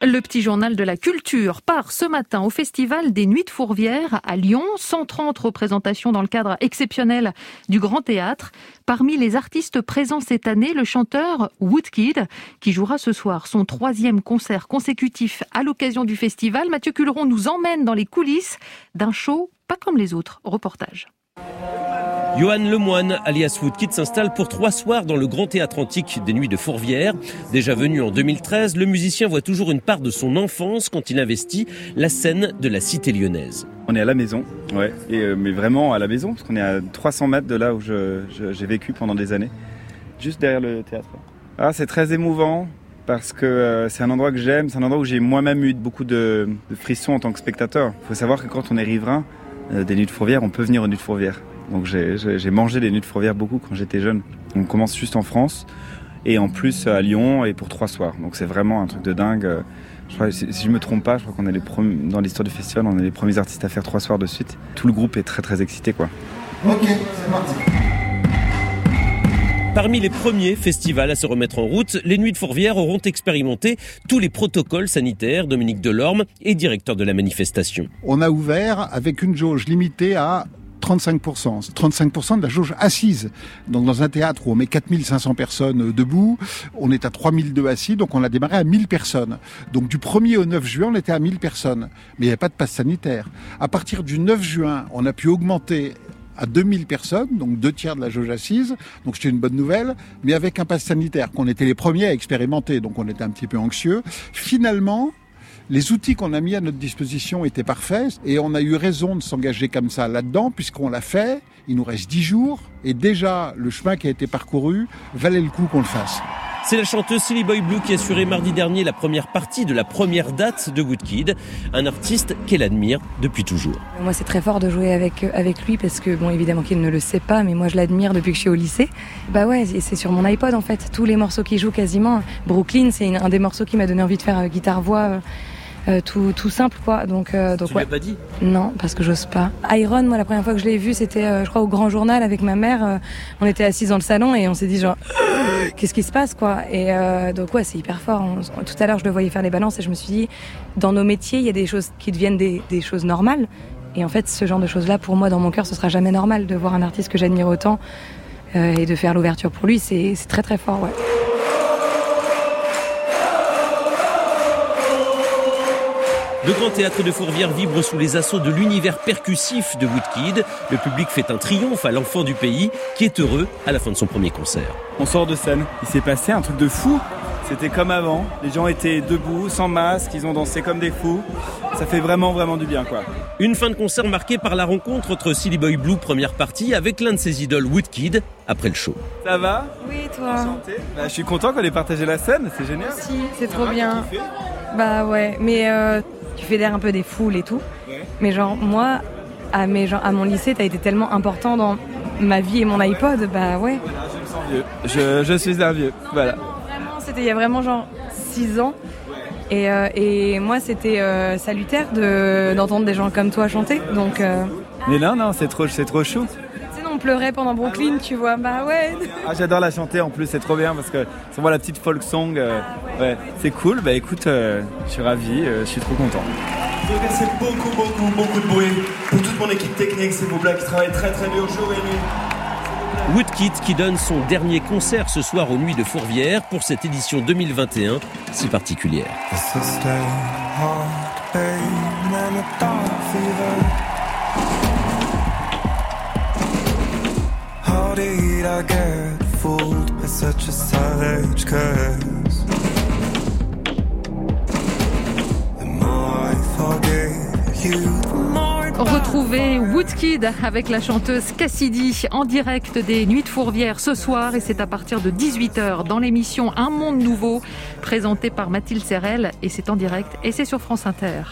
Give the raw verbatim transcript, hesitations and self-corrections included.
Le petit journal de la culture part ce matin au Festival des Nuits de Fourvière à Lyon. cent trente représentations dans le cadre exceptionnel du Grand Théâtre. Parmi les artistes présents cette année, le chanteur Woodkid, qui jouera ce soir son troisième concert consécutif à l'occasion du festival. Mathieu Culeron nous emmène dans les coulisses d'un show pas comme les autres. Reportage. Johan Lemoine, alias Woodkid, s'installe pour trois soirs dans le Grand Théâtre Antique des Nuits de Fourvière. Déjà venu en deux mille treize, le musicien voit toujours une part de son enfance quand il investit la scène de la cité lyonnaise. On est à la maison, ouais, et euh, mais vraiment à la maison, parce qu'on est à trois cents mètres de là où je, je, j'ai vécu pendant des années, juste derrière le théâtre. Ah, c'est très émouvant, parce que euh, c'est un endroit que j'aime, c'est un endroit où j'ai moi-même eu beaucoup de, de frissons en tant que spectateur. Il faut savoir que quand on est riverain euh, des Nuits de Fourvière, on peut venir aux Nuits de Fourvière. Donc j'ai, j'ai, j'ai mangé les Nuits de Fourvière beaucoup quand j'étais jeune. On commence juste en France et en plus à Lyon et pour trois soirs. Donc c'est vraiment un truc de dingue. Je crois, si je me trompe pas, je crois qu'on est les premiers, dans l'histoire du festival, on est les premiers artistes à faire trois soirs de suite. Tout le groupe est très très excité, quoi. Ok, c'est parti. Parmi les premiers festivals à se remettre en route, les Nuits de Fourvière auront expérimenté tous les protocoles sanitaires. Dominique Delorme est directeur de la manifestation. On a ouvert avec une jauge limitée à trente-cinq pour cent. trente-cinq pour cent de la jauge assise. Donc dans un théâtre où on met quatre mille cinq cents personnes debout, on est à trois mille deux assis, donc on a démarré à mille personnes. Donc du premier au neuf juin, on était à mille personnes. Mais il n'y avait pas de passe sanitaire. À partir du neuf juin, on a pu augmenter à deux mille personnes, donc deux tiers de la jauge assise. Donc c'était une bonne nouvelle, mais avec un passe sanitaire qu'on était les premiers à expérimenter, donc on était un petit peu anxieux. Finalement, les outils qu'on a mis à notre disposition étaient parfaits et on a eu raison de s'engager comme ça là-dedans puisqu'on l'a fait. Il nous reste dix jours et déjà le chemin qui a été parcouru valait le coup qu'on le fasse. C'est la chanteuse Silly Boy Blue qui a assuré mardi dernier la première partie de la première date de Woodkid, un artiste qu'elle admire depuis toujours. Moi, c'est très fort de jouer avec, avec lui parce que, bon, évidemment qu'il ne le sait pas, mais moi, je l'admire depuis que je suis au lycée. Bah ouais, c'est sur mon iPod, en fait. Tous les morceaux qu'il joue quasiment. Brooklyn, c'est une, un des morceaux qui m'a donné envie de faire euh, guitare-voix. Euh, Euh, tout, tout simple quoi. Donc, euh, donc tu ouais. l'as pas dit ? Non, parce que j'ose pas. Iron, moi la première fois que je l'ai vu, c'était euh, je crois au Grand Journal avec ma mère. Euh, on était assis dans le salon et on s'est dit genre qu'est-ce qui se passe quoi. Et euh, donc ouais, c'est hyper fort. On, tout à l'heure je le voyais faire des balances et je me suis dit dans nos métiers il y a des choses qui deviennent des, des choses normales. Et en fait ce genre de choses là pour moi dans mon cœur ce sera jamais normal de voir un artiste que j'admire autant euh, et de faire l'ouverture pour lui. C'est, c'est très très fort ouais. Le Grand Théâtre de Fourvière vibre sous les assauts de l'univers percussif de Woodkid. Le public fait un triomphe à l'enfant du pays qui est heureux à la fin de son premier concert. On sort de scène, il s'est passé un truc de fou. C'était comme avant, les gens étaient debout, sans masque, ils ont dansé comme des fous. Ça fait vraiment vraiment du bien quoi. Une fin de concert marquée par la rencontre entre Silly Boy Blue, première partie, avec l'un de ses idoles Woodkid, après le show. Ça va ? Oui, toi ? Bah, je suis content qu'on ait partagé la scène, c'est génial. Si, c'est trop bien. Bah ouais, mais euh, tu fédères un peu des foules et tout. Ouais. Mais genre, moi, à, mes, genre, à mon lycée, t'as été tellement important dans ma vie et mon iPod, bah ouais. Voilà, je me sens vieux. Je, je suis un vieux, voilà. Vraiment, c'était il y a vraiment genre six ans. Et, euh, et moi, c'était euh, salutaire de, d'entendre des gens comme toi chanter. Donc, euh... Mais non, non, c'est trop, c'est trop chou. Tu sais, on pleurait pendant Brooklyn, tu vois. Bah ouais. Ah, j'adore la chanter en plus, c'est trop bien parce que c'est moi la petite folk song. Euh, ouais, c'est cool. Bah écoute, euh, je suis ravi, euh, je suis trop content. Je veux remercier beaucoup, beaucoup, beaucoup de bruit pour toute mon équipe technique, s'il vous plaît, qui travaille très, très dur jour et nuit. Woodkid qui donne son dernier concert ce soir aux Nuits de Fourvière pour cette édition deux mille vingt et un si particulière. How did I get fooled by such a savage curse? The more I forget you, the more Retrouvez Woodkid avec la chanteuse Cassidy en direct des Nuits de Fourvière ce soir et c'est à partir de dix-huit heures dans l'émission Un Monde Nouveau présentée par Mathilde Serrel et c'est en direct et c'est sur France Inter.